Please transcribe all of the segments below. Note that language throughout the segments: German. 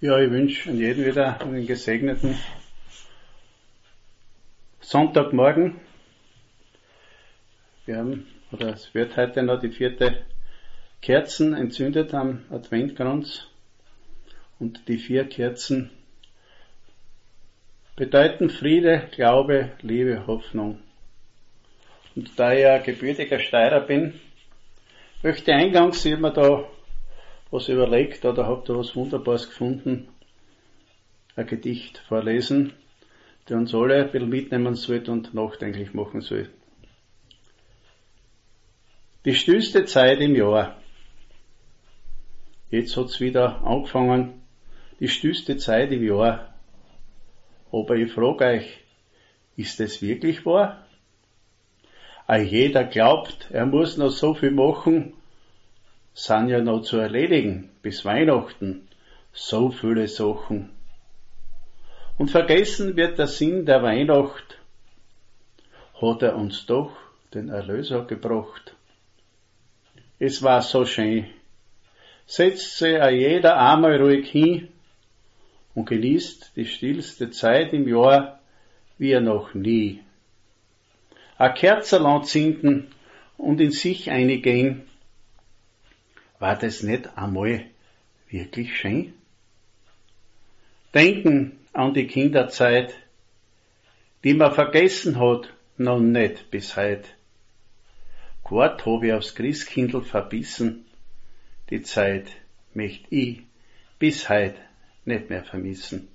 Ja, ich wünsche an jeden wieder einen gesegneten Sonntagmorgen. Es wird heute noch die 4. Kerzen entzündet am Adventkranz. Und die 4 Kerzen bedeuten Friede, Glaube, Liebe, Hoffnung. Und da ich ja gebürtiger Steirer bin, möchte eingangs, ich mir da was überlegt oder habe da was Wunderbares gefunden, ein Gedicht vorlesen, der uns alle ein bisschen mitnehmen soll und nachdenklich machen soll. Die stillste Zeit im Jahr. Jetzt hat's wieder angefangen, die stillste Zeit im Jahr. Aber ich frage euch, ist es wirklich wahr? Jeder glaubt, er muss noch so viel machen, sind ja noch zu erledigen, bis Weihnachten, so viele Sachen. Und vergessen wird der Sinn der Weihnacht, hat er uns doch den Erlöser gebracht. Es war so schön. Setzt sich jeder einmal ruhig hin und genießt die stillste Zeit im Jahr wie er noch nie. Ein Kerzerl zünden und in sich eingehen. War das nicht einmal wirklich schön? Denken an die Kinderzeit, die man vergessen hat, noch nicht bis heut. Gott hab ich aufs Christkindl verbissen, die Zeit möcht ich bis heut nicht mehr vermissen.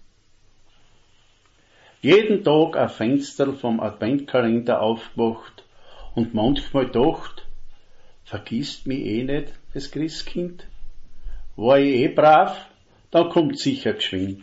Jeden Tag ein Fenster vom Adventkalender aufgemacht und manchmal gedacht, vergisst mich nicht, das Christkind? War ich brav, dann kommt sicher geschwind.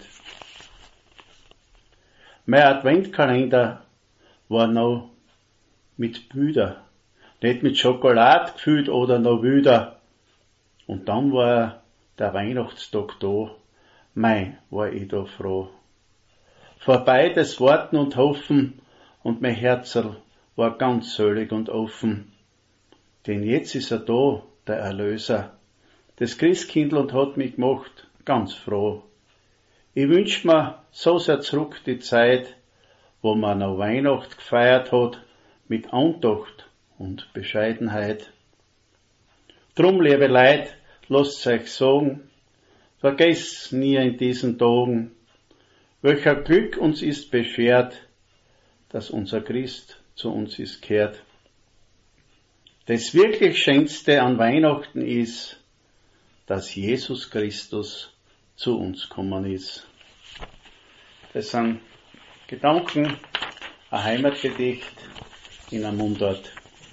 Mein Adventkalender war noch mit Büder, nicht mit Schokolade gefüllt oder noch Wüder. Und dann war der Weihnachtstag da, war ich da froh. Vorbei das Warten und Hoffen und mein Herzl war ganz selig und offen. Denn jetzt ist er da, der Erlöser, das Christkindl und hat mich gemacht, ganz froh. Ich wünsch mir so sehr zurück die Zeit, wo man noch Weihnacht gefeiert hat, mit Andacht und Bescheidenheit. Drum, liebe Leid, lasst's euch sagen, vergesst nie in diesen Tagen, welcher Glück uns ist beschert, dass unser Christ zu uns ist kehrt. Das wirklich Schönste an Weihnachten ist, dass Jesus Christus zu uns gekommen ist. Das sind Gedanken, ein Heimatgedicht in einem Mundart.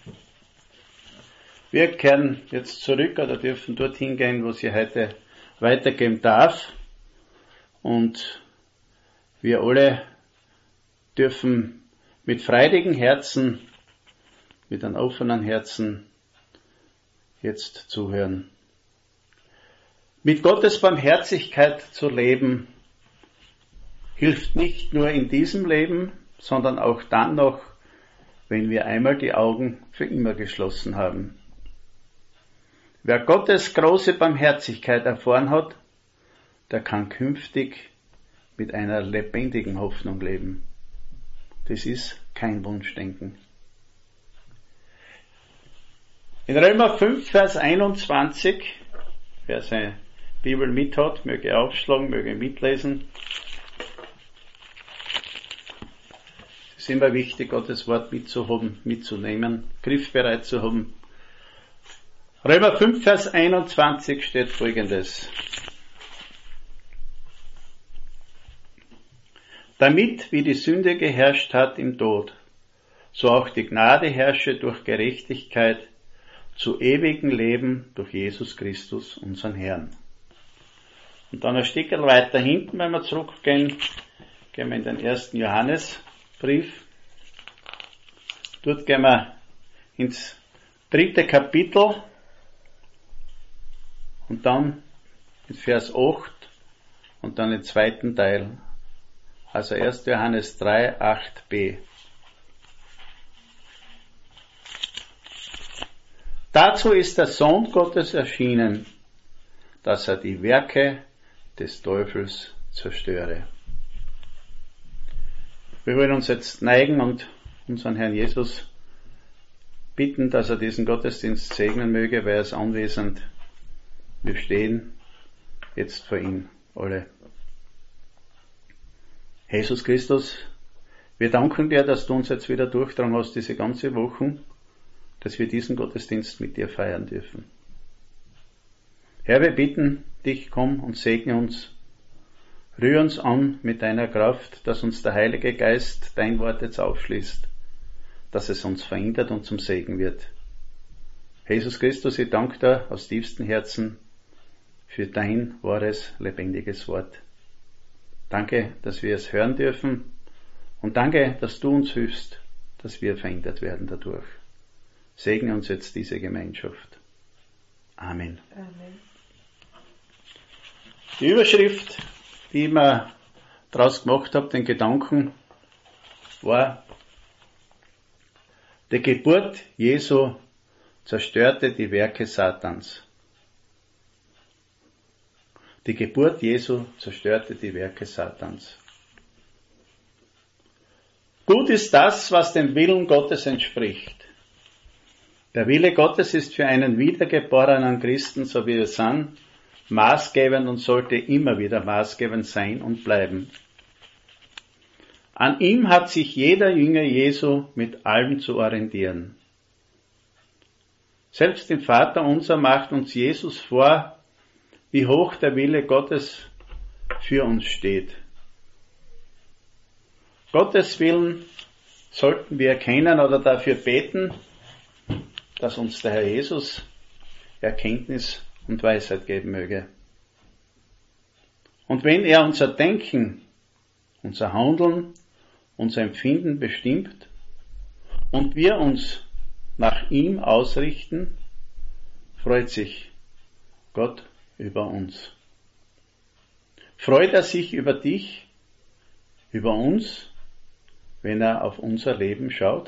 Wir kehren jetzt zurück oder dürfen dorthin gehen, wo sie heute weitergeben darf. Und wir alle dürfen mit freudigen Herzen, mit einem offenen Herzen jetzt zuhören. Mit Gottes Barmherzigkeit zu leben, hilft nicht nur in diesem Leben, sondern auch dann noch, wenn wir einmal die Augen für immer geschlossen haben. Wer Gottes große Barmherzigkeit erfahren hat, der kann künftig mit einer lebendigen Hoffnung leben. Das ist kein Wunschdenken. In Römer 5, Vers 21, wer seine Bibel mit hat, möge aufschlagen, möge mitlesen. Es ist immer wichtig, Gottes Wort mitzuhaben, mitzunehmen, griffbereit zu haben. Römer 5, Vers 21 steht Folgendes. Damit, wie die Sünde geherrscht hat im Tod, so auch die Gnade herrsche durch Gerechtigkeit zu ewigem Leben durch Jesus Christus, unseren Herrn. Und dann ein Stückchen weiter hinten, wenn wir zurückgehen, gehen wir in den 1. Johannesbrief. Dort gehen wir ins 3. Kapitel und dann in Vers 8 und dann den 2. Teil. Also 1. Johannes 3, 8b. Dazu ist der Sohn Gottes erschienen, dass er die Werke des Teufels zerstöre. Wir wollen uns jetzt neigen und unseren Herrn Jesus bitten, dass er diesen Gottesdienst segnen möge, weil er ist anwesend. Wir stehen jetzt vor ihm alle. Jesus Christus, wir danken dir, dass du uns jetzt wieder durchgetragen hast, diese ganze Woche, dass wir diesen Gottesdienst mit dir feiern dürfen. Herr, wir bitten dich, komm und segne uns. Rühr uns an mit deiner Kraft, dass uns der Heilige Geist dein Wort jetzt aufschließt, dass es uns verändert und zum Segen wird. Jesus Christus, ich danke dir aus tiefstem Herzen für dein wahres, lebendiges Wort. Danke, dass wir es hören dürfen und danke, dass du uns hilfst, dass wir verändert werden dadurch. Segne uns jetzt diese Gemeinschaft. Amen. Amen. Die Überschrift, die ich mir daraus gemacht habe, den Gedanken, war: Die Geburt Jesu zerstörte die Werke Satans. Die Geburt Jesu zerstörte die Werke Satans. Gut ist das, was dem Willen Gottes entspricht. Der Wille Gottes ist für einen wiedergeborenen Christen, so wie wir sind, maßgebend und sollte immer wieder maßgebend sein und bleiben. An ihm hat sich jeder Jünger Jesu mit allem zu orientieren. Selbst im Vaterunser macht uns Jesus vor, wie hoch der Wille Gottes für uns steht. Gottes Willen sollten wir erkennen oder dafür beten, dass uns der Herr Jesus Erkenntnis und Weisheit geben möge. Und wenn er unser Denken, unser Handeln, unser Empfinden bestimmt und wir uns nach ihm ausrichten, freut sich Gott über uns. Freut er sich über dich, über uns, wenn er auf unser Leben schaut?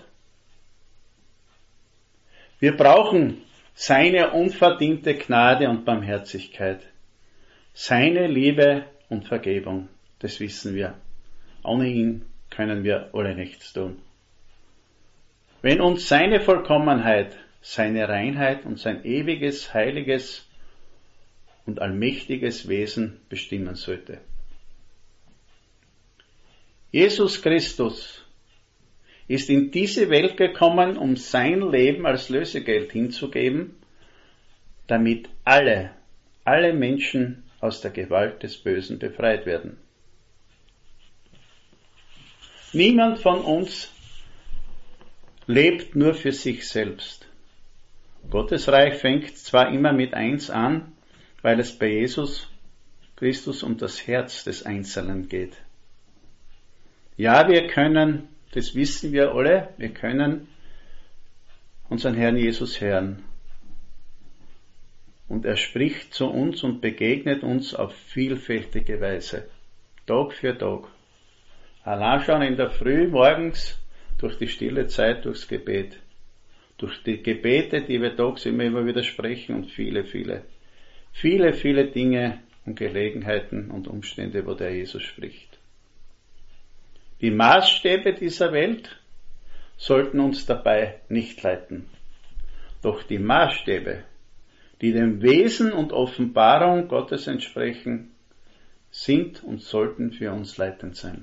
Wir brauchen seine unverdiente Gnade und Barmherzigkeit, seine Liebe und Vergebung, das wissen wir. Ohne ihn können wir alle nichts tun. Wenn uns seine Vollkommenheit, seine Reinheit und sein ewiges, heiliges und allmächtiges Wesen bestimmen sollte. Jesus Christus ist in diese Welt gekommen, um sein Leben als Lösegeld hinzugeben, damit alle Menschen aus der Gewalt des Bösen befreit werden. Niemand von uns lebt nur für sich selbst. Gottes Reich fängt zwar immer mit eins an, weil es bei Jesus Christus um das Herz des Einzelnen geht. Ja, wir können, das wissen wir alle, wir können unseren Herrn Jesus hören. Und er spricht zu uns und begegnet uns auf vielfältige Weise, Tag für Tag. Allein schon in der Früh, morgens, durch die stille Zeit, durchs Gebet. Durch die Gebete, die wir tagsüber immer wieder sprechen und viele Dinge und Gelegenheiten und Umstände, wo der Jesus spricht. Die Maßstäbe dieser Welt sollten uns dabei nicht leiten. Doch die Maßstäbe, die dem Wesen und Offenbarung Gottes entsprechen, sind und sollten für uns leitend sein.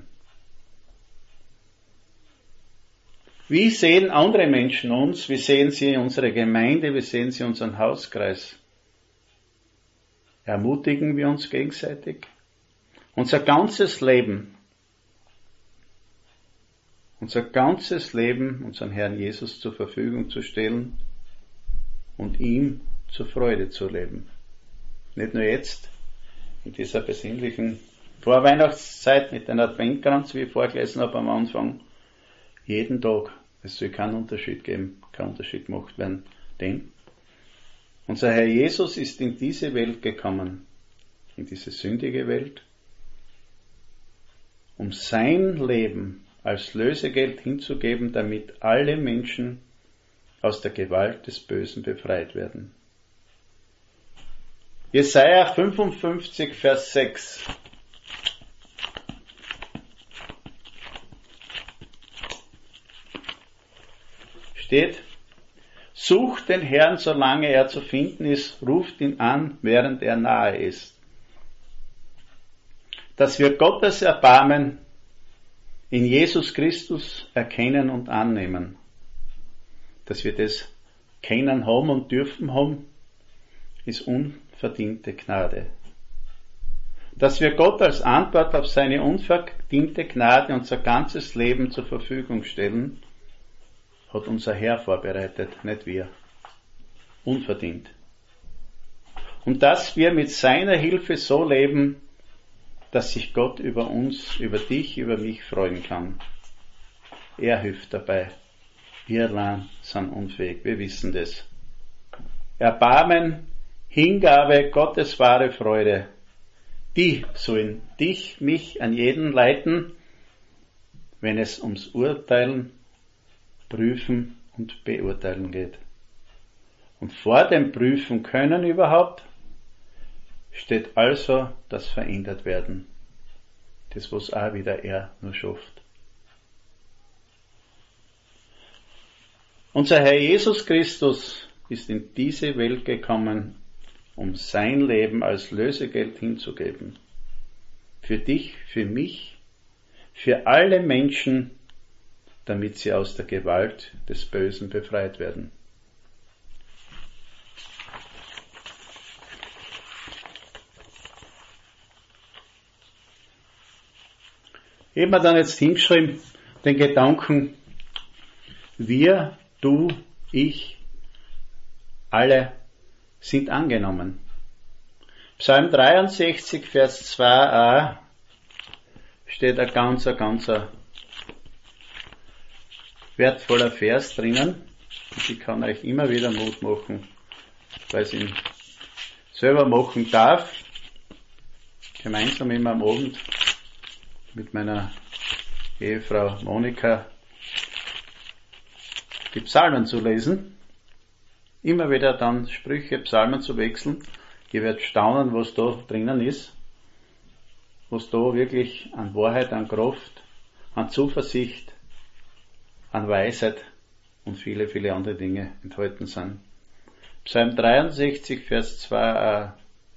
Wie sehen andere Menschen uns? Wie sehen sie unsere Gemeinde? Wie sehen sie unseren Hauskreis? Ermutigen wir uns gegenseitig? Unser ganzes Leben, unseren Herrn Jesus zur Verfügung zu stellen und ihm zur Freude zu leben. Nicht nur jetzt, in dieser besinnlichen Vorweihnachtszeit mit dem Adventkranz, wie ich vorgelesen habe am Anfang, jeden Tag. Es soll keinen Unterschied geben, kein Unterschied gemacht werden. Denn unser Herr Jesus ist in diese Welt gekommen, in diese sündige Welt, um sein Leben als Lösegeld hinzugeben, damit alle Menschen aus der Gewalt des Bösen befreit werden. Jesaja 55, Vers 6. Steht, sucht den Herrn, solange er zu finden ist, ruft ihn an, während er nahe ist. Dass wir Gottes Erbarmen in Jesus Christus erkennen und annehmen. Dass wir das kennen haben und dürfen haben, ist unverdiente Gnade. Dass wir Gott als Antwort auf seine unverdiente Gnade unser ganzes Leben zur Verfügung stellen, hat unser Herr vorbereitet, nicht wir. Unverdient. Und dass wir mit seiner Hilfe so leben, dass sich Gott über uns, über dich, über mich freuen kann. Er hilft dabei. Wir allein sind unfähig, wir wissen das. Erbarmen, Hingabe, Gottes wahre Freude, die sollen dich, mich an jeden leiten, wenn es ums Urteilen, Prüfen und Beurteilen geht. Und vor dem Prüfen können überhaupt steht also das verändert werden. Das, was auch wieder er nur schafft. Unser Herr Jesus Christus ist in diese Welt gekommen, um sein Leben als Lösegeld hinzugeben. Für dich, für mich, für alle Menschen, damit sie aus der Gewalt des Bösen befreit werden. Ich habe mir dann jetzt hingeschrieben, den Gedanken, wir, du, ich, alle sind angenommen. Psalm 63, Vers 2a steht ein ganz wertvoller Vers drinnen. Und ich kann euch immer wieder Mut machen, weil ich ihn selber machen darf, gemeinsam immer am Abend mit meiner Ehefrau Monika die Psalmen zu lesen, immer wieder dann Sprüche, Psalmen zu wechseln. Ihr werdet staunen, was da drinnen ist, was da wirklich an Wahrheit, an Kraft, an Zuversicht, an Weisheit und viele, viele andere Dinge enthalten sind. Psalm 63, Vers 2a.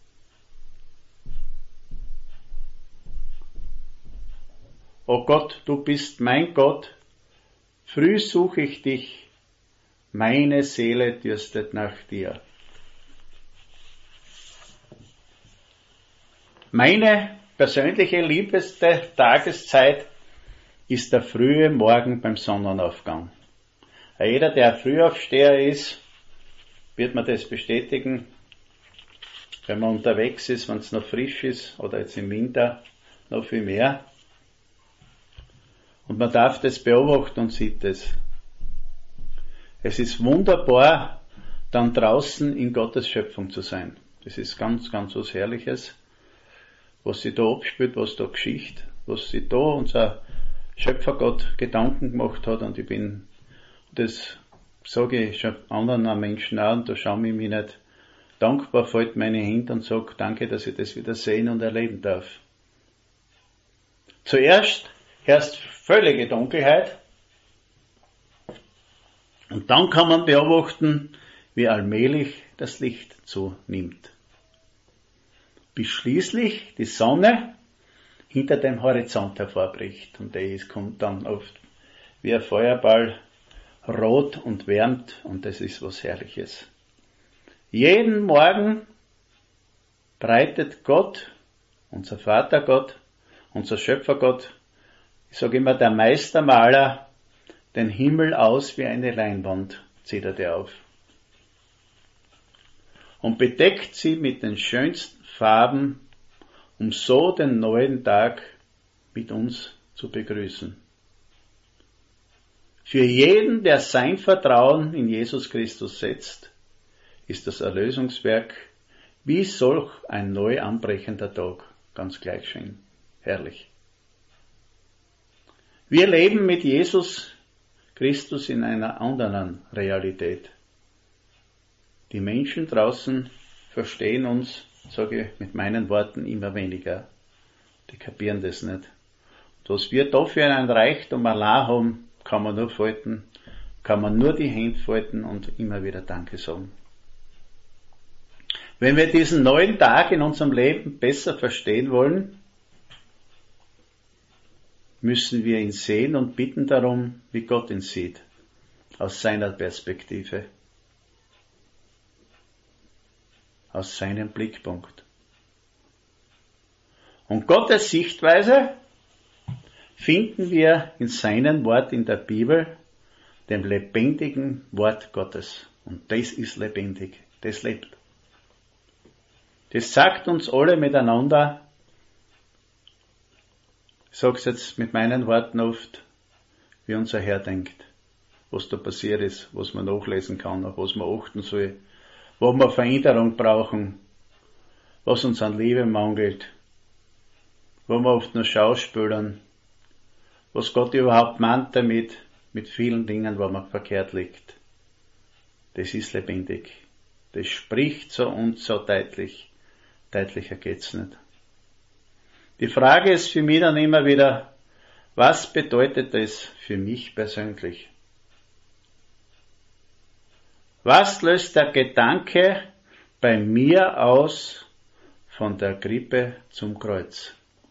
O Gott, du bist mein Gott, früh suche ich dich, meine Seele dürstet nach dir. Meine persönliche liebste Tageszeit ist der frühe Morgen beim Sonnenaufgang. Jeder, der Frühaufsteher ist, wird mir das bestätigen, wenn man unterwegs ist, wenn es noch frisch ist oder jetzt im Winter noch viel mehr. Und man darf das beobachten und sieht es. Es ist wunderbar, dann draußen in Gottes Schöpfung zu sein. Das ist ganz was Herrliches, was sich da abspielt, was da geschieht, was sich da unser Schöpfergott Gedanken gemacht hat. Und das sage ich schon anderen Menschen auch, und da schaue ich mich nicht dankbar, fällt meine Hände und sage, danke, dass ich das wieder sehen und erleben darf. Zuerst herrscht völlige Dunkelheit und dann kann man beobachten, wie allmählich das Licht zunimmt. Bis schließlich die Sonne hinter dem Horizont hervorbricht und kommt dann oft wie ein Feuerball rot und wärmt und das ist was Herrliches. Jeden Morgen breitet Gott, unser Vater Gott, unser Schöpfergott, ich sage immer, der Meistermaler, den Himmel aus wie eine Leinwand, zieht er auf. Und bedeckt sie mit den schönsten Farben, um so den neuen Tag mit uns zu begrüßen. Für jeden, der sein Vertrauen in Jesus Christus setzt, ist das Erlösungswerk wie solch ein neu anbrechender Tag, ganz gleich schön, herrlich. Wir leben mit Jesus Christus in einer anderen Realität. Die Menschen draußen verstehen uns sage ich mit meinen Worten, immer weniger. Die kapieren das nicht. Und was wir da für einen Reichtum allein haben, kann man nur falten, kann man nur die Hände falten und immer wieder Danke sagen. Wenn wir diesen neuen Tag in unserem Leben besser verstehen wollen, müssen wir ihn sehen und bitten darum, wie Gott ihn sieht, aus seiner Perspektive, aus seinem Blickpunkt. Und Gottes Sichtweise finden wir in seinem Wort in der Bibel, dem lebendigen Wort Gottes. Und das ist lebendig, das lebt. Das sagt uns alle miteinander, ich sag's jetzt mit meinen Worten oft, wie unser Herr denkt, was da passiert ist, was man nachlesen kann, auf was man achten soll, wo wir Veränderung brauchen, was uns an Liebe mangelt, wo wir oft nur schauspielern, was Gott überhaupt meint damit, mit vielen Dingen, wo man verkehrt liegt. Das ist lebendig. Das spricht so und so deutlich. Deutlicher geht's nicht. Die Frage ist für mich dann immer wieder, was bedeutet das für mich persönlich? Was löst der Gedanke bei mir aus von der Krippe zum Kreuz?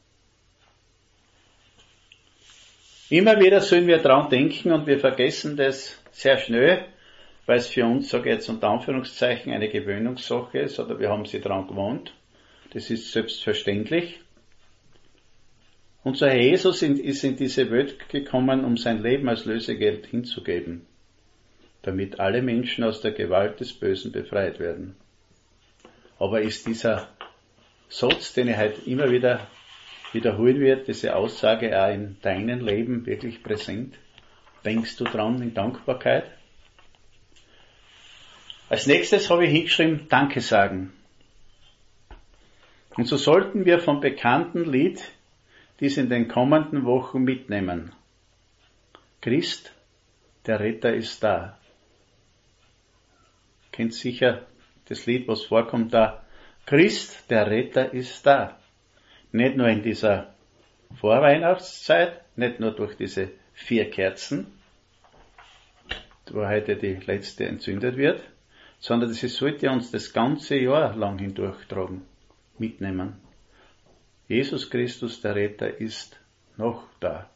Immer wieder sollen wir dran denken und wir vergessen das sehr schnell, weil es für uns, sage ich jetzt unter Anführungszeichen, eine Gewöhnungssache ist oder wir haben sie dran gewohnt. Das ist selbstverständlich. Unser Herr Jesus ist in diese Welt gekommen, um sein Leben als Lösegeld hinzugeben, damit alle Menschen aus der Gewalt des Bösen befreit werden. Aber ist dieser Satz, den ich heute immer wieder wiederholen werde, diese Aussage auch in deinem Leben wirklich präsent? Denkst du dran in Dankbarkeit? Als nächstes habe ich hingeschrieben, Danke sagen. Und so sollten wir vom bekannten Lied dies in den kommenden Wochen mitnehmen. Christ, der Retter ist da. Kennt sicher das Lied, was vorkommt da. Christ, der Retter ist da. Nicht nur in dieser Vorweihnachtszeit, nicht nur durch diese 4 Kerzen, wo heute die letzte entzündet wird, sondern es sollte uns das ganze Jahr lang hindurchtragen, mitnehmen. Jesus Christus, der Retter, ist noch da.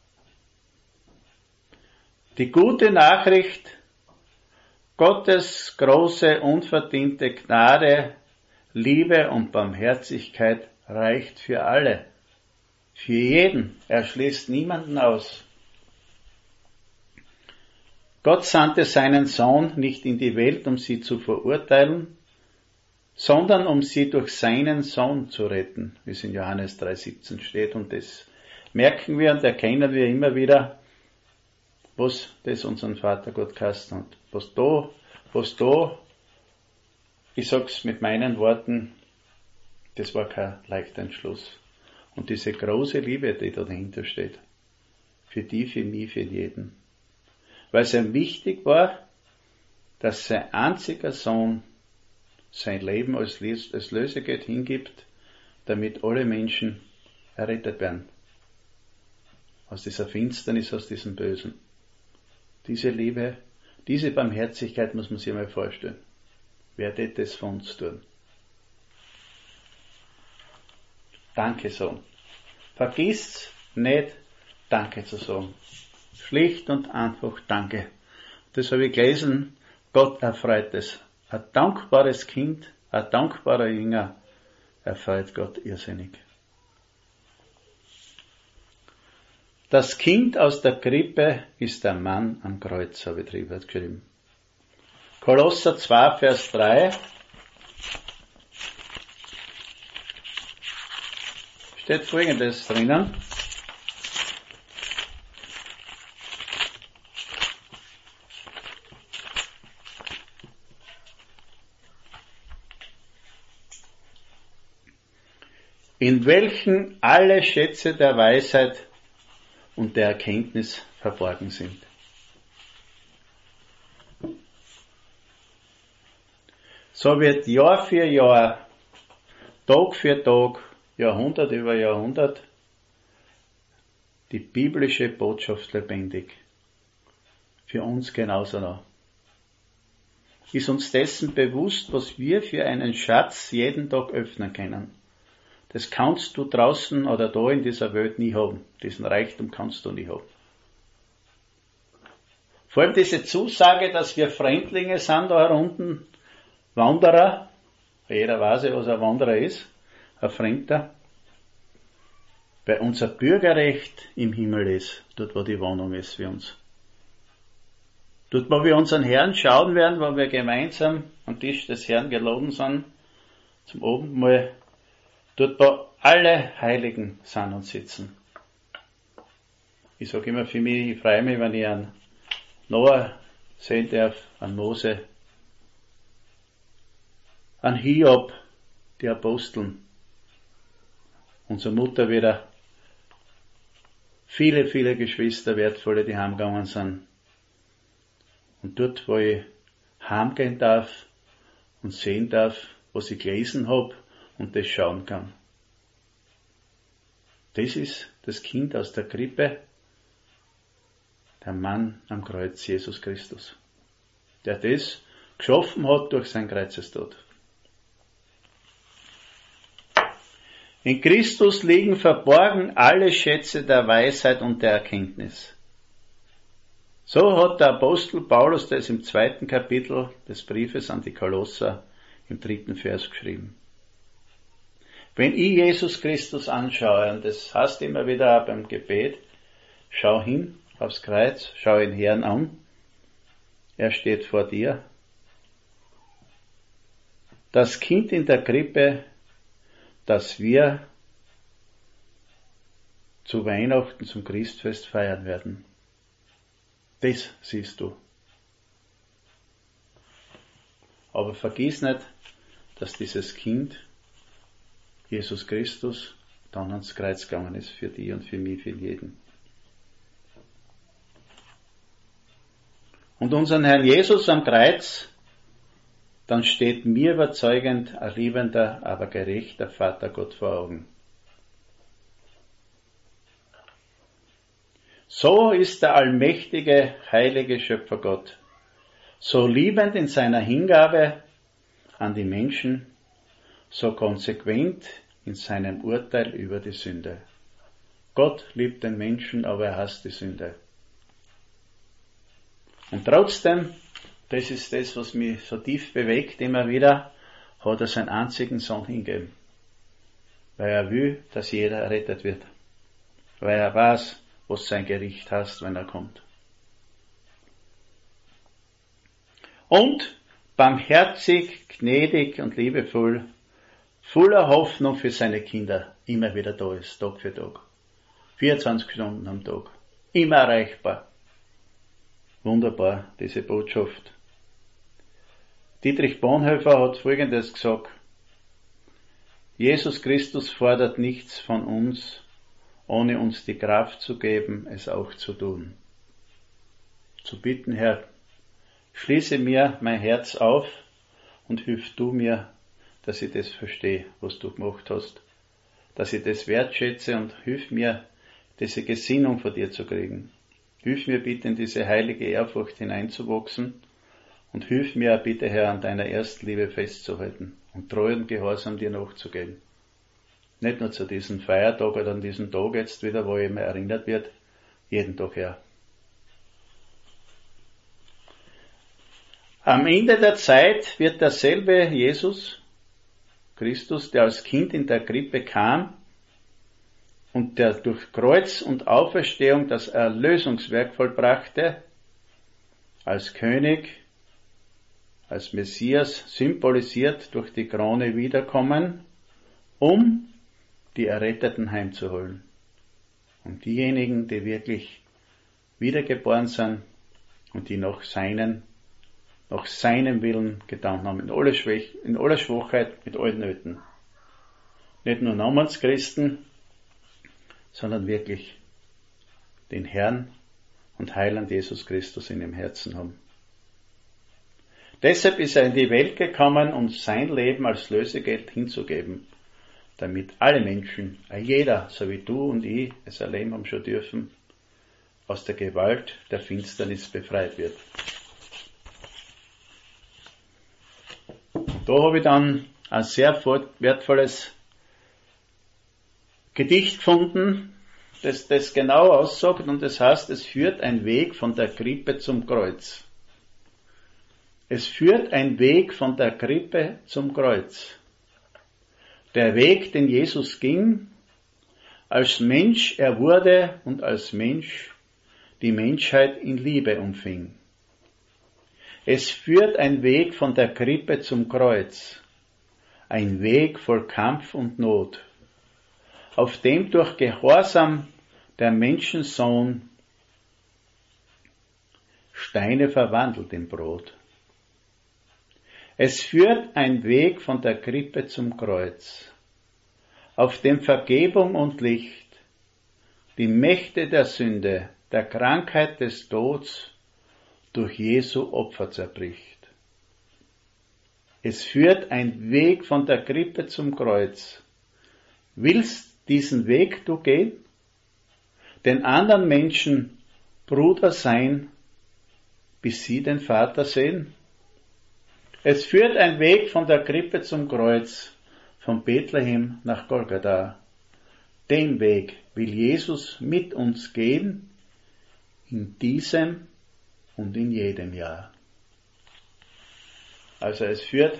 Die gute Nachricht, Gottes große, unverdiente Gnade, Liebe und Barmherzigkeit reicht für alle, für jeden. Er schließt niemanden aus. Gott sandte seinen Sohn nicht in die Welt, um sie zu verurteilen, sondern um sie durch seinen Sohn zu retten, wie es in Johannes 3,17 steht. Und das merken wir und erkennen wir immer wieder, was das unseren Vater Gott geheißen hat. Was da, ich sag's mit meinen Worten, das war kein leichter Entschluss. Und diese große Liebe, die da dahinter steht, für die, für mich, für jeden. Weil es ihm wichtig war, dass sein einziger Sohn sein Leben als Lösegeld hingibt, damit alle Menschen errettet werden. Aus dieser Finsternis, aus diesem Bösen. Diese Liebe, diese Barmherzigkeit muss man sich einmal vorstellen. Wer wird das von uns tun? Danke sagen. Vergiss nicht, Danke zu sagen. Schlicht und einfach Danke. Das habe ich gelesen. Gott erfreut es. Ein dankbares Kind, ein dankbarer Jünger erfreut Gott irrsinnig. Das Kind aus der Krippe ist der Mann am Kreuz, habe ich drüber geschrieben. Kolosser 2, Vers 3 steht Folgendes drinnen. In welchen alle Schätze der Weisheit und der Erkenntnis verborgen sind. So wird Jahr für Jahr Tag für Tag, Jahrhundert über Jahrhundert, die biblische Botschaft lebendig. Für uns genauso noch. Ist uns dessen bewusst, was wir für einen Schatz jeden Tag öffnen können. Das kannst du draußen oder da in dieser Welt nie haben. Diesen Reichtum kannst du nie haben. Vor allem diese Zusage, dass wir Fremdlinge sind da unten, Wanderer. Jeder weiß ja, was ein Wanderer ist, ein Fremder. Weil unser Bürgerrecht im Himmel ist, dort wo die Wohnung ist für uns. Dort wo wir unseren Herrn schauen werden, wo wir gemeinsam am Tisch des Herrn geladen sind, zum Abendmahl, dort wo alle Heiligen sind und sitzen. Ich sage immer für mich, ich freue mich, wenn ich einen Noah sehen darf, einen Mose, einen Hiob, die Aposteln, unsere Mutter wieder, viele, viele Geschwister, wertvolle, die heimgegangen sind. Und dort, wo ich heimgehen darf und sehen darf, was ich gelesen habe und das schauen kann. Das ist das Kind aus der Krippe, der Mann am Kreuz, Jesus Christus, der das geschaffen hat durch sein Kreuzestod. In Christus liegen verborgen alle Schätze der Weisheit und der Erkenntnis. So hat der Apostel Paulus das im 2. Kapitel des Briefes an die Kolosser im 3. Vers geschrieben. Wenn ich Jesus Christus anschaue, und das heißt immer wieder auch beim Gebet, schau hin aufs Kreuz, schau ihn Herrn an, er steht vor dir. Das Kind in der Krippe, das wir zu Weihnachten, zum Christfest feiern werden. Das siehst du. Aber vergiss nicht, dass dieses Kind, Jesus Christus, dann ans Kreuz gegangen ist für dich und für mich, für jeden. Und unseren Herrn Jesus am Kreuz, dann steht mir überzeugend ein liebender, aber gerechter Vater Gott vor Augen. So ist der allmächtige, heilige Schöpfer Gott, so liebend in seiner Hingabe an die Menschen, so konsequent in seinem Urteil über die Sünde. Gott liebt den Menschen, aber er hasst die Sünde. Und trotzdem, das ist das, was mich so tief bewegt, immer wieder, hat er seinen einzigen Sohn hingegeben. Weil er will, dass jeder errettet wird. Weil er weiß, was sein Gericht heißt, wenn er kommt. Und barmherzig, gnädig und liebevoll, voller Hoffnung für seine Kinder, immer wieder da ist, Tag für Tag. 24 Stunden am Tag. Immer erreichbar. Wunderbar, diese Botschaft. Dietrich Bonhoeffer hat Folgendes gesagt: Jesus Christus fordert nichts von uns, ohne uns die Kraft zu geben, es auch zu tun. Zu bitten, Herr, schließe mir mein Herz auf und hilf du mir, dass ich das verstehe, was du gemacht hast, dass ich das wertschätze und hilf mir, diese Gesinnung von dir zu kriegen. Hilf mir bitte in diese heilige Ehrfurcht hineinzuwachsen und hilf mir bitte, Herr, an deiner Erstliebe festzuhalten und treu und gehorsam dir nachzugehen. Nicht nur zu diesem Feiertag oder an diesem Tag jetzt wieder, wo immer erinnert wird, jeden Tag, Herr. Am Ende der Zeit wird derselbe Jesus Christus, der als Kind in der Krippe kam und der durch Kreuz und Auferstehung das Erlösungswerk vollbrachte, als König, als Messias symbolisiert durch die Krone wiederkommen, um die Erretteten heimzuholen. Und diejenigen, die wirklich wiedergeboren sind und die nach seinem Willen getan haben, in aller Schwachheit, mit allen Nöten. Nicht nur Namenschristen, sondern wirklich den Herrn und Heiland Jesus Christus in ihrem Herzen haben. Deshalb ist er in die Welt gekommen, um sein Leben als Lösegeld hinzugeben. damit alle Menschen, jeder, so wie du und ich, es erleben haben schon dürfen, aus der Gewalt der Finsternis befreit wird. Da habe ich dann ein sehr wertvolles Gedicht gefunden, das genau aussagt, und das heißt, es führt ein Weg von der Krippe zum Kreuz. Es führt ein Weg von der Krippe zum Kreuz. Der Weg, den Jesus ging, als Mensch er wurde und als Mensch die Menschheit in Liebe umfing. Es führt ein Weg von der Krippe zum Kreuz, ein Weg voll Kampf und Not, auf dem durch Gehorsam der Menschensohn Steine verwandelt in Brot. Es führt ein Weg von der Krippe zum Kreuz, auf dem Vergebung und Licht, die Mächte der Sünde, der Krankheit des Todes durch Jesu Opfer zerbricht. Es führt ein Weg von der Krippe zum Kreuz. Willst diesen Weg du gehen? Den anderen Menschen Bruder sein, bis sie den Vater sehen? Es führt ein Weg von der Krippe zum Kreuz, von Bethlehem nach Golgatha. Den Weg will Jesus mit uns gehen, in diesem und in jedem Jahr. Also es führt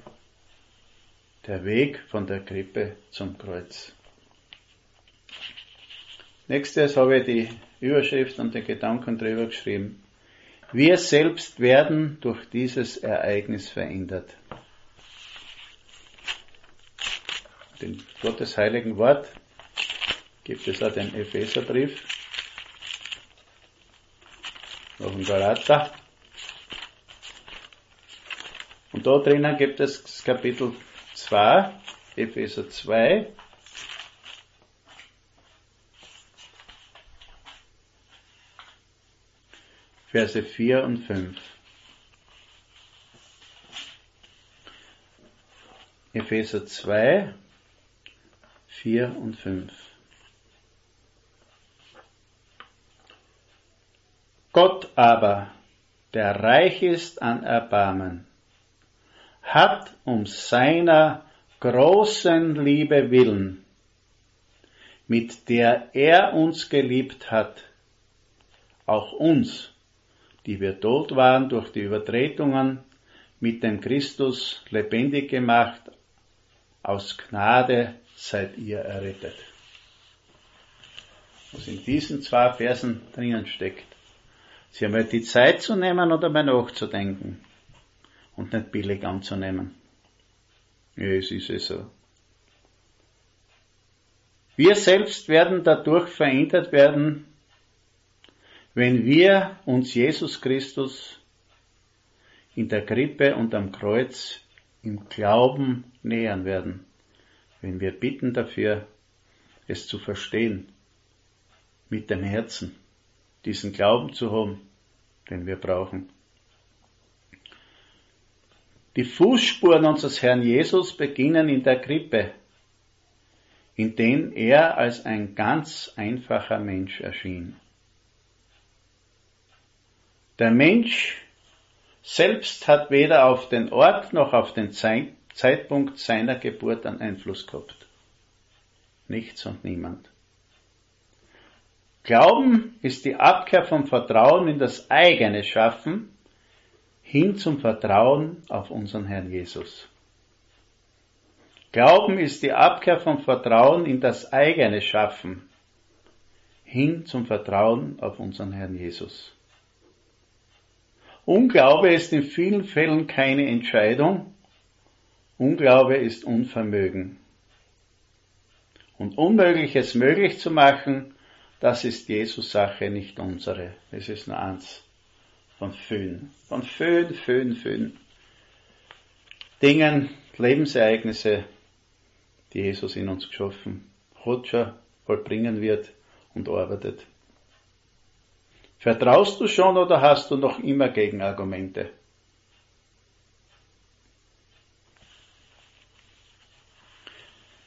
der Weg von der Krippe zum Kreuz. Nächstes habe ich die Überschrift und den Gedanken drüber geschrieben. Wir selbst werden durch dieses Ereignis verändert. In Gottes heiligen Wort gibt es auch den Epheserbrief, noch ein Galater. Und da drinnen gibt es das Kapitel 2, Epheser 2, Verse 4 und 5. Epheser 2, 4 und 5. Gott aber, der reich ist an Erbarmen, hat um seiner großen Liebe willen, mit der er uns geliebt hat, auch uns, die wir tot waren durch die Übertretungen, mit dem Christus lebendig gemacht, aus Gnade seid ihr errettet. Was in diesen 2 Versen drinnen steckt, sich einmal die Zeit zu nehmen oder mal nachzudenken und nicht billig anzunehmen. Ja, es ist eh so. Wir selbst werden dadurch verändert werden, wenn wir uns Jesus Christus in der Krippe und am Kreuz im Glauben nähern werden, wenn wir bitten dafür, es zu verstehen, mit dem Herzen, diesen Glauben zu haben, den wir brauchen. Die Fußspuren unseres Herrn Jesus beginnen in der Krippe, in der er als ein ganz einfacher Mensch erschien. Der Mensch selbst hat weder auf den Ort noch auf den Zeitpunkt seiner Geburt einen Einfluss gehabt. Nichts und niemand. Glauben ist die Abkehr vom Vertrauen in das eigene Schaffen hin zum Vertrauen auf unseren Herrn Jesus. Glauben ist die Abkehr vom Vertrauen in das eigene Schaffen hin zum Vertrauen auf unseren Herrn Jesus. Unglaube ist in vielen Fällen keine Entscheidung. Unglaube ist Unvermögen. Und Unmögliches möglich zu machen, das ist Jesus Sache, nicht unsere. Es ist nur eins von vielen. Von vielen Dingen, Lebensereignisse, die Jesus in uns geschaffen hat, schon vollbringen wird und arbeitet. Vertraust du schon oder hast du noch immer Gegenargumente?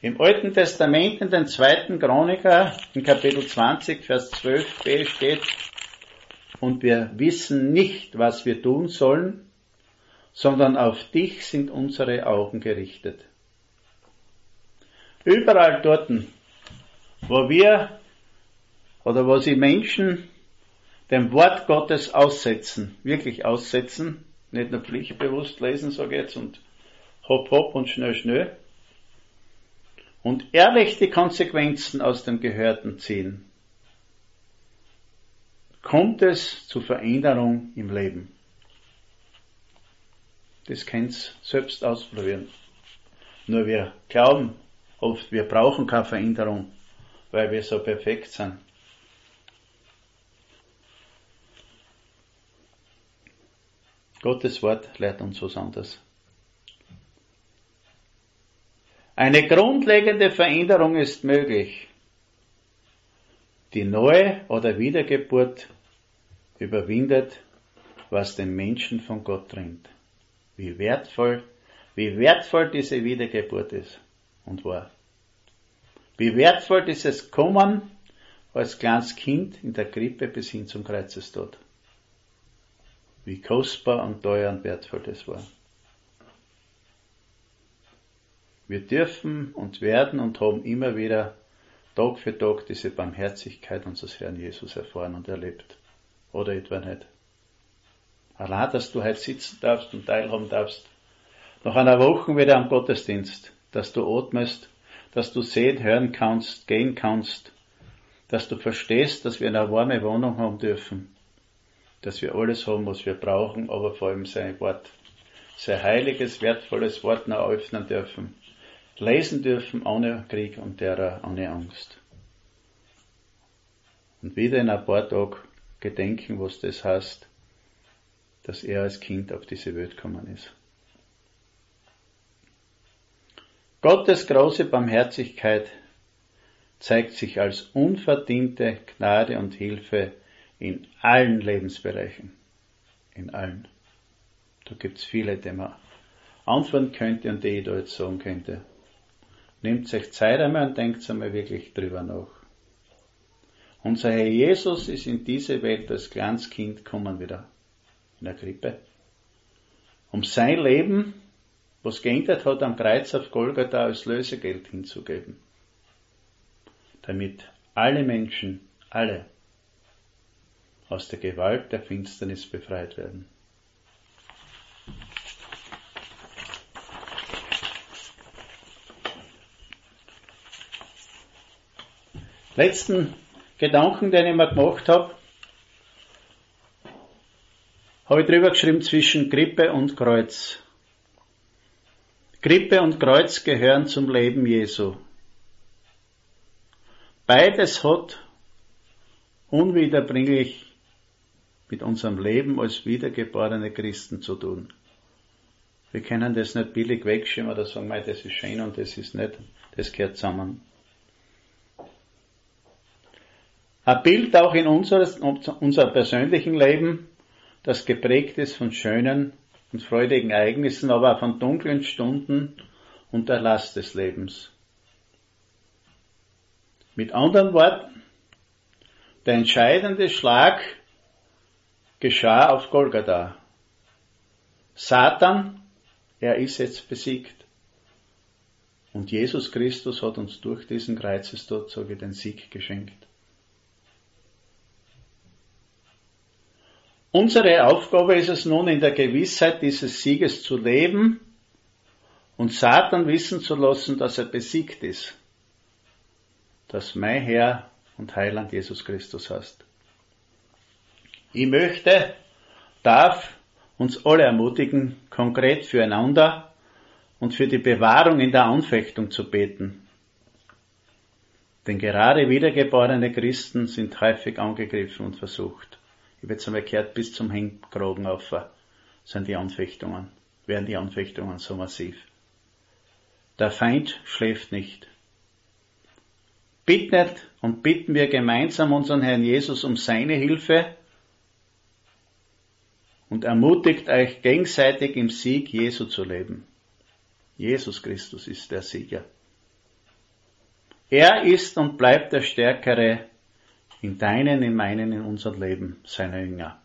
Im Alten Testament, in den 2. Chroniker, in Kapitel 20, Vers 12b steht, und wir wissen nicht, was wir tun sollen, sondern auf dich sind unsere Augen gerichtet. Überall dort, wo wir oder wo sie Menschen dem Wort Gottes aussetzen, wirklich aussetzen, nicht nur pflichtbewusst lesen, sage ich jetzt, und hopp hopp und schnell schnell, und ehrlich die Konsequenzen aus dem Gehörten ziehen, kommt es zu Veränderung im Leben. Das könnt ihr selbst ausprobieren. Nur wir glauben oft, wir brauchen keine Veränderung, weil wir so perfekt sind. Gottes Wort lehrt uns was anderes. Eine grundlegende Veränderung ist möglich. Die Neue- oder Wiedergeburt überwindet, was den Menschen von Gott trennt. Wie wertvoll diese Wiedergeburt ist und war. Wie wertvoll dieses Kommen als kleines Kind in der Krippe bis hin zum Kreuzestod. Wie kostbar und teuer und wertvoll das war. Wir dürfen und werden und haben immer wieder Tag für Tag diese Barmherzigkeit unseres Herrn Jesus erfahren und erlebt. Oder etwa nicht. Allein, dass du heute sitzen darfst und teilhaben darfst, nach einer Woche wieder am Gottesdienst, dass du atmest, dass du sehen, hören kannst, gehen kannst, dass du verstehst, dass wir eine warme Wohnung haben dürfen, dass wir alles haben, was wir brauchen, aber vor allem sein Wort, sein heiliges, wertvolles Wort noch öffnen dürfen, lesen dürfen ohne Krieg und Terror, ohne Angst. Und wieder in ein paar Tagen gedenken, was das heißt, dass er als Kind auf diese Welt gekommen ist. Gottes große Barmherzigkeit zeigt sich als unverdiente Gnade und Hilfe in allen Lebensbereichen. In allen. Da gibt's viele, die man antworten könnte und die ich da jetzt sagen könnte. Nehmt euch Zeit einmal und denkt einmal wirklich drüber nach. Unser Herr Jesus ist in diese Welt als kleines Kind gekommen wieder. In der Krippe. Um sein Leben, was geändert hat am Kreuz auf Golgatha, als Lösegeld hinzugeben. Damit alle Menschen, alle, aus der Gewalt der Finsternis befreit werden. Letzten Gedanken, den ich mir gemacht habe ich drüber geschrieben zwischen Krippe und Kreuz. Krippe und Kreuz gehören zum Leben Jesu. Beides hat unwiederbringlich mit unserem Leben als wiedergeborene Christen zu tun. Wir können das nicht billig wegschieben oder sagen, das ist schön und das ist nicht. Das gehört zusammen. Ein Bild auch in unser persönlichen Leben, das geprägt ist von schönen und freudigen Ereignissen, aber auch von dunklen Stunden und der Last des Lebens. Mit anderen Worten, der entscheidende Schlag geschah auf Golgatha. Satan, er ist jetzt besiegt. Und Jesus Christus hat uns durch diesen Kreuzestod den Sieg geschenkt. Unsere Aufgabe ist es nun, in der Gewissheit dieses Sieges zu leben und Satan wissen zu lassen, dass er besiegt ist. Dass mein Herr und Heiland Jesus Christus heißt. Ich darf uns alle ermutigen, konkret füreinander und für die Bewahrung in der Anfechtung zu beten. Denn gerade wiedergeborene Christen sind häufig angegriffen und versucht. Ich habe jetzt einmal gehört, bis zum Hängekragen auf werden die Anfechtungen so massiv. Der Feind schläft nicht. Bitten wir gemeinsam unseren Herrn Jesus um seine Hilfe und ermutigt euch gegenseitig im Sieg Jesu zu leben. Jesus Christus ist der Sieger. Er ist und bleibt der Stärkere in deinen, in meinen, in unserem Leben, seiner Jünger.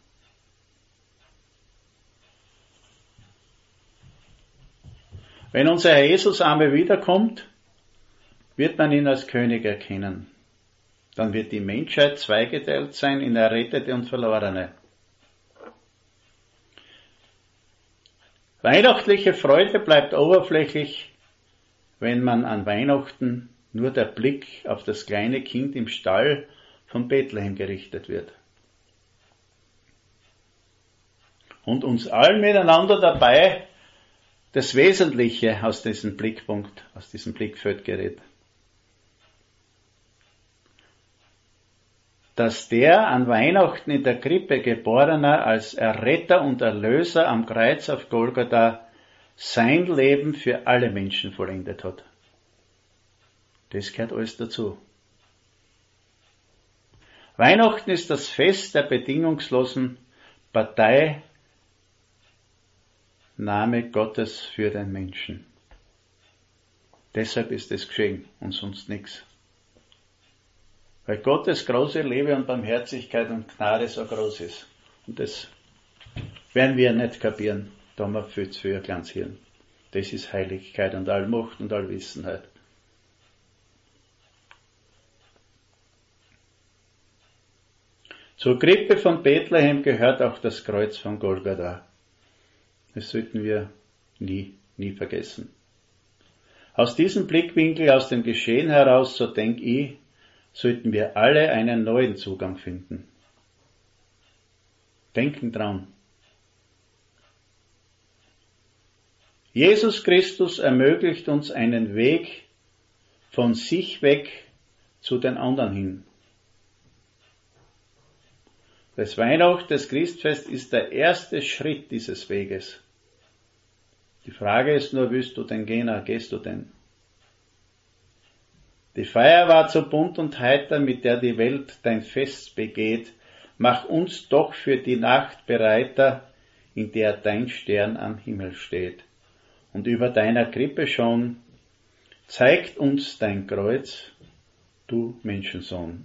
Wenn unser Herr Jesus einmal wiederkommt, wird man ihn als König erkennen. Dann wird die Menschheit zweigeteilt sein in Errettete und Verlorene. Weihnachtliche Freude bleibt oberflächlich, wenn man an Weihnachten nur der Blick auf das kleine Kind im Stall von Bethlehem gerichtet wird. Und uns allen miteinander dabei das Wesentliche aus diesem Blickpunkt, aus diesem Blickfeld gerät. Dass der an Weihnachten in der Krippe Geborener als Erretter und Erlöser am Kreuz auf Golgatha sein Leben für alle Menschen vollendet hat. Das gehört alles dazu. Weihnachten ist das Fest der bedingungslosen Parteinahme Gottes für den Menschen. Deshalb ist es geschehen und sonst nichts. Weil Gottes große Liebe und Barmherzigkeit und Gnade so groß ist. Und das werden wir nicht kapieren. Da haben wir viel zu viel ein kleines Hirn. Das ist Heiligkeit und Allmacht und Allwissenheit. Zur Krippe von Bethlehem gehört auch das Kreuz von Golgatha. Das sollten wir nie vergessen. Aus diesem Blickwinkel, aus dem Geschehen heraus, so denke ich, sollten wir alle einen neuen Zugang finden. Denken dran. Jesus Christus ermöglicht uns einen Weg von sich weg zu den anderen hin. Das Weihnacht, das Christfest ist der erste Schritt dieses Weges. Die Frage ist nur, willst du denn gehen oder gehst du denn? Die Feier war so bunt und heiter, mit der die Welt dein Fest begeht. Mach uns doch für die Nacht bereiter, in der dein Stern am Himmel steht. Und über deiner Krippe schon zeigt uns dein Kreuz, du Menschensohn.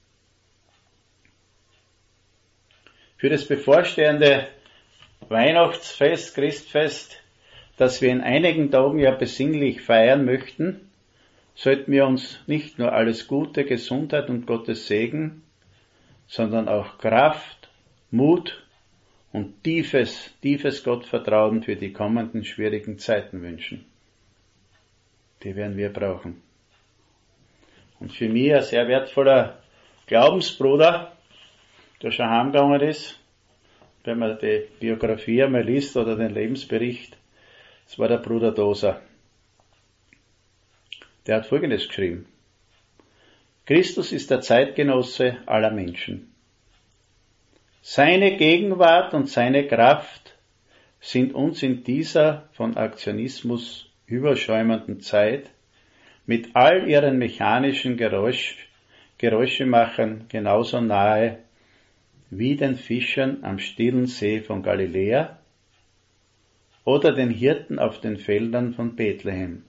Für das bevorstehende Weihnachtsfest, Christfest, das wir in einigen Tagen ja besinnlich feiern möchten, sollten wir uns nicht nur alles Gute, Gesundheit und Gottes Segen, sondern auch Kraft, Mut und tiefes Gottvertrauen für die kommenden schwierigen Zeiten wünschen. Die werden wir brauchen. Und für mich ein sehr wertvoller Glaubensbruder, der schon heimgegangen ist, wenn man die Biografie einmal liest oder den Lebensbericht, das war der Bruder Doser. Der hat Folgendes geschrieben: Christus ist der Zeitgenosse aller Menschen. Seine Gegenwart und seine Kraft sind uns in dieser von Aktionismus überschäumenden Zeit mit all ihren mechanischen Geräuschemachern genauso nahe wie den Fischern am stillen See von Galiläa oder den Hirten auf den Feldern von Bethlehem.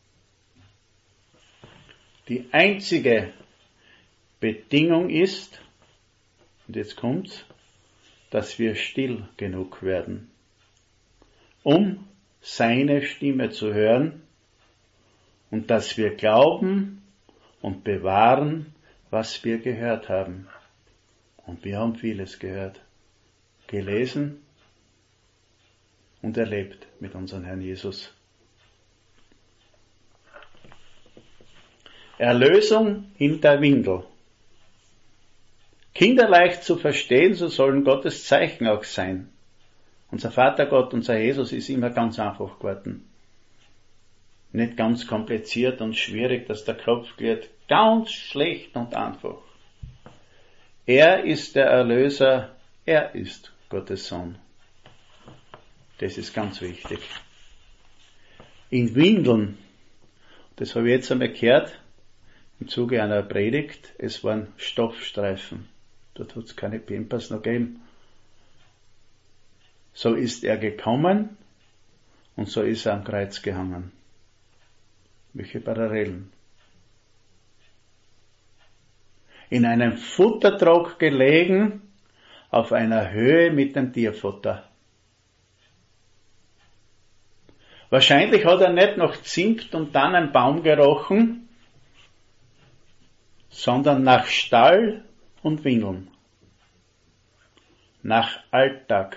Die einzige Bedingung ist, und jetzt kommt's, dass wir still genug werden, um seine Stimme zu hören und dass wir glauben und bewahren, was wir gehört haben. Und wir haben vieles gehört, gelesen und erlebt mit unserem Herrn Jesus. Erlösung in der Windel. Kinderleicht zu verstehen, so sollen Gottes Zeichen auch sein. Unser Vater Gott, unser Jesus ist immer ganz einfach geworden. Nicht ganz kompliziert und schwierig, dass der Kopf geht. Ganz schlecht und einfach. Er ist der Erlöser, er ist Gottes Sohn. Das ist ganz wichtig. In Windeln, das habe ich jetzt einmal gehört, im Zuge einer Predigt, es waren Stoffstreifen. Dort hat es keine Pampers noch gegeben. So ist er gekommen und so ist er am Kreuz gehangen. Welche Parallelen. in einem Futtertrog gelegen, auf einer Höhe mit dem Tierfutter. Wahrscheinlich hat er nicht nach Zimt und Tannenbaum gerochen, sondern nach Stall und Windeln. Nach Alltag.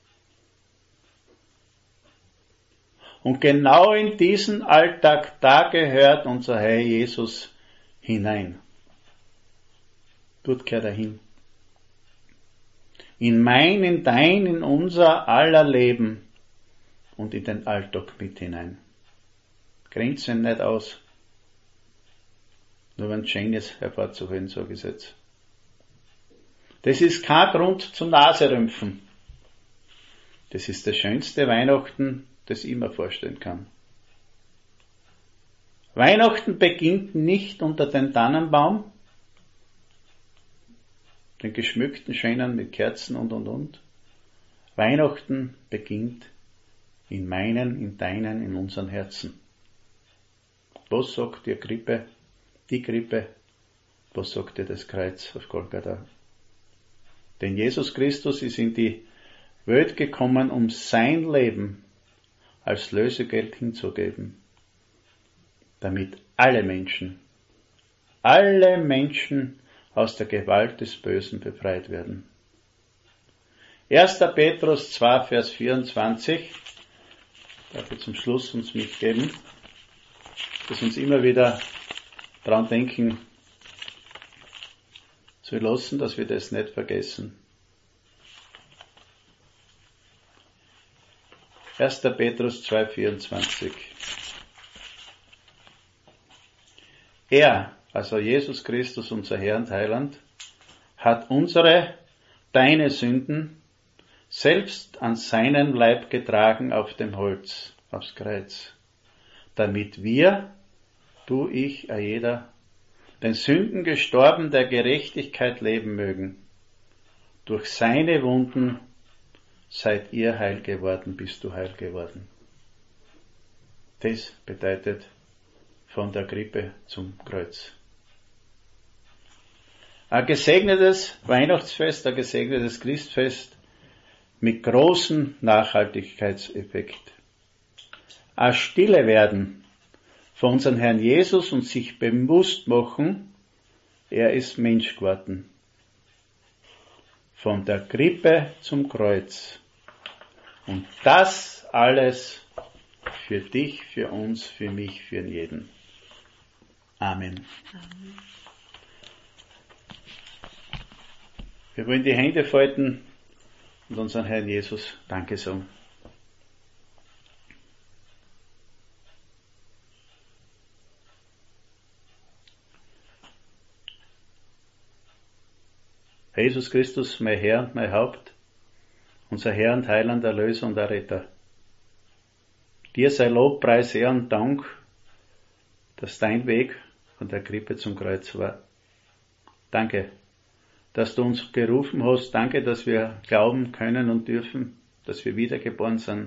Und genau in diesen Alltag, da gehört unser Herr Jesus hinein. Dort gehört er hin. In mein, in dein, in unser aller Leben und in den Alltag mit hinein. Grenzen nicht aus. Nur wenn Schönes hervorzuholen, sage ich jetzt. Das ist kein Grund zum Naserümpfen. Das ist das schönste Weihnachten, das ich mir vorstellen kann. Weihnachten beginnt nicht unter dem Tannenbaum, den geschmückten schönen mit Kerzen und. Weihnachten beginnt in meinen, in deinen, in unseren Herzen. Was sagt dir Krippe, die Krippe? Was sagt dir das Kreuz auf Golgatha? Denn Jesus Christus ist in die Welt gekommen, um sein Leben als Lösegeld hinzugeben, damit alle Menschen aus der Gewalt des Bösen befreit werden. 1. Petrus 2, Vers 24, darf ich zum Schluss uns mitgeben, dass uns immer wieder daran denken zu lassen, dass wir das nicht vergessen. 1. Petrus 2, 24. Er, also Jesus Christus, unser Herr und Heiland, hat deine Sünden selbst an seinen Leib getragen auf dem Holz, aufs Kreuz, damit wir, du, ich, jeder, den Sünden gestorben der Gerechtigkeit leben mögen. Durch seine Wunden seid ihr heil geworden, bist du heil geworden. Das bedeutet von der Krippe zum Kreuz. Ein gesegnetes Weihnachtsfest, ein gesegnetes Christfest mit großem Nachhaltigkeitseffekt. Ein Stille werden von unserem Herrn Jesus und sich bewusst machen, er ist Mensch geworden. Von der Krippe zum Kreuz. Und das alles für dich, für uns, für mich, für jeden. Amen. Amen. Wir wollen die Hände falten und unseren Herrn Jesus Danke sagen. Jesus Christus, mein Herr und mein Haupt, unser Herr und Heiland, Erlöser und Erretter. Dir sei Lob, Preis, Ehre und Dank, dass dein Weg von der Krippe zum Kreuz war. Danke, dass du uns gerufen hast. Danke, dass wir glauben können und dürfen, dass wir wiedergeboren sind.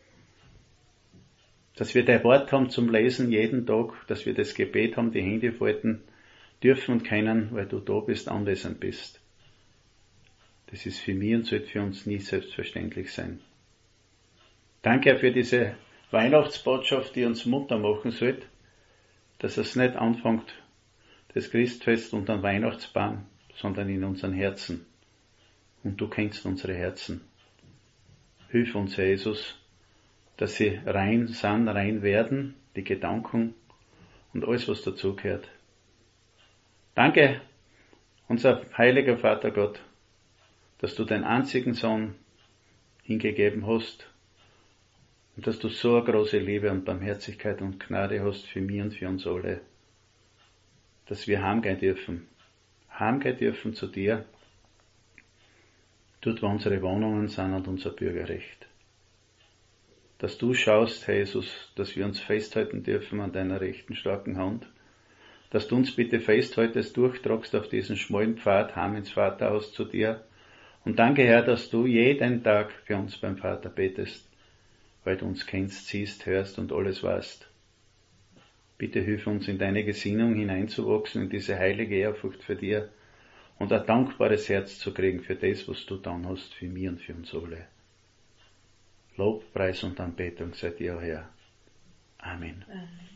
Dass wir dein Wort haben zum Lesen jeden Tag, dass wir das Gebet haben, die Hände falten dürfen und können, weil du da bist, anwesend bist. Das ist für mich und sollte für uns nie selbstverständlich sein. Danke für diese Weihnachtsbotschaft, die uns Mutter machen sollte, dass es nicht anfängt, das Christfest unter dem Weihnachtsbaum, sondern in unseren Herzen. Und du kennst unsere Herzen. Hilf uns, Herr Jesus, dass sie rein sind, rein werden, die Gedanken und alles, was dazugehört. Danke, unser heiliger Vater Gott, dass du deinen einzigen Sohn hingegeben hast und dass du so eine große Liebe und Barmherzigkeit und Gnade hast für mich und für uns alle, dass wir heimgehen dürfen zu dir, dort wo unsere Wohnungen sind und unser Bürgerrecht. Dass du schaust, Herr Jesus, dass wir uns festhalten dürfen an deiner rechten starken Hand, dass du uns bitte festhaltest, durchtragst auf diesen schmalen Pfad heim ins Vaterhaus zu dir. Und danke, Herr, dass du jeden Tag für uns beim Vater betest, weil du uns kennst, siehst, hörst und alles weißt. Bitte hilf uns in deine Gesinnung hineinzuwachsen, in diese heilige Ehrfurcht für dir, und ein dankbares Herz zu kriegen für das, was du dann hast, für mich und für uns alle. Lob, Preis und Anbetung sei dir, Herr. Amen. Amen.